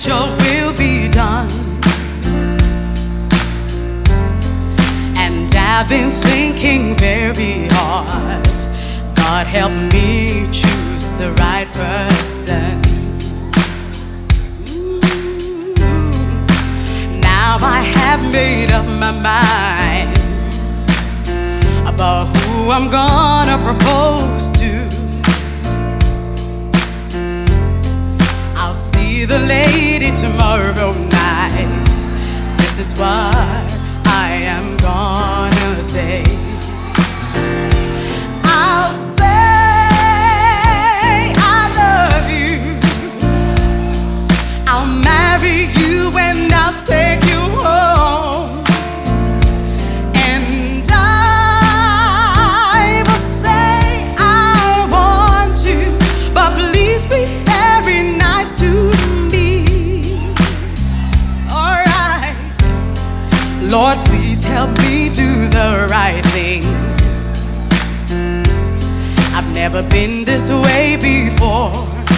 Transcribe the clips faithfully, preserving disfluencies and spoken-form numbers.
let your will be done. And I've been thinking very hard. God help me choose the right person. Ooh. Now I have made up my mind about who I'm gonna propose to. I'll see the lady tomorrow night. This is what I am gonna say. I'll say I love you. I'll marry you and I'll take you home. And I will say I want you, but please be very nice to me. Alright, Lord, please help me do the right thing. I've never been this way before.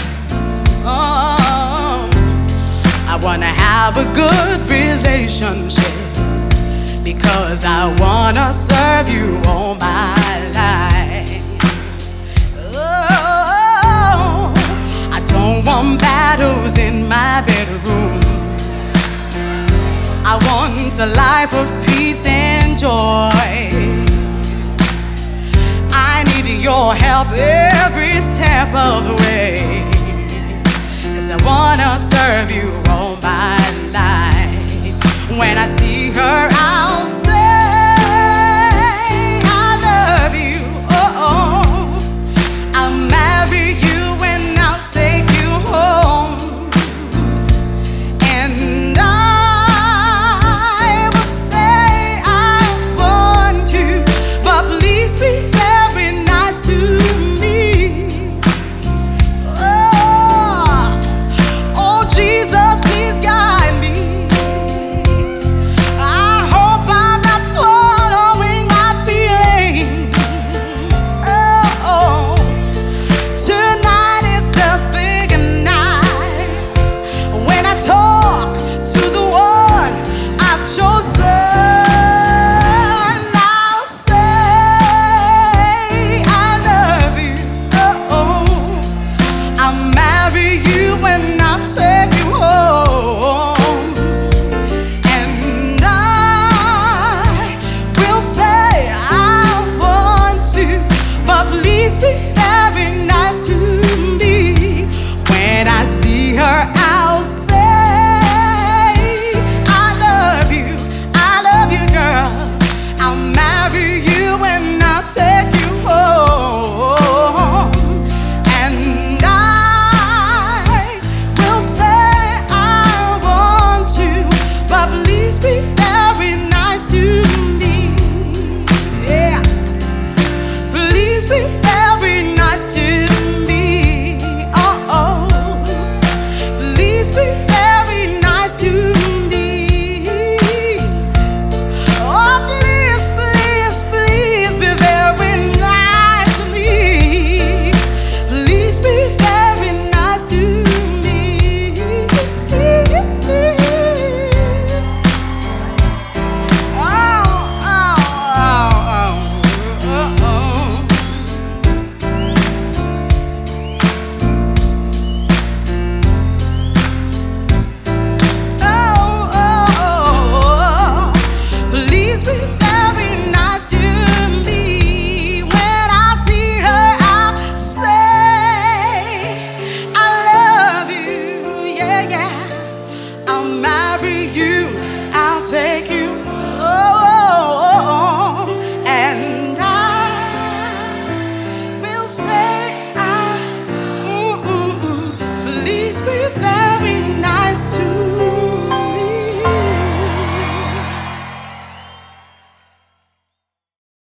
Oh, I wanna have a good relationship because I wanna serve you all my life. Oh, I don't want battles in my bedroom. I want a life of peace and joy. I need your help every step of the way, 'cause I wanna serve you all my life. When I see her, I'll say I love you. Oh, oh. I'll marry you and I'll take you home. And I will say I want you, but please be very nice to me. Oh, oh Jesus, please guide me. I hope I'm not following my feelings. Oh, oh. Tonight is the big night when I talk to the one I've chosen. I'll say I love you. Oh, oh. I'll marry you and I'll take you home. And I will say I want to, but please be very nice to me. When I see her, I'll say I love you. I love you, girl. I'll marry you and I'll take you home. And I will say I want to, but please be very nice to me. Yeah, please be very nice to me. Oh, oh, please be very nice to me. Oh, please, please, please be very nice to me. Please be very nice to me. Oh, oh, oh, oh, oh, oh. Oh, oh, oh, please be very nice to me. When I see her, I'll say I love you. Yeah, yeah. I'll marry you. I'll take you. Oh, oh, oh. And I will say I, mm, mm, mm. Please be very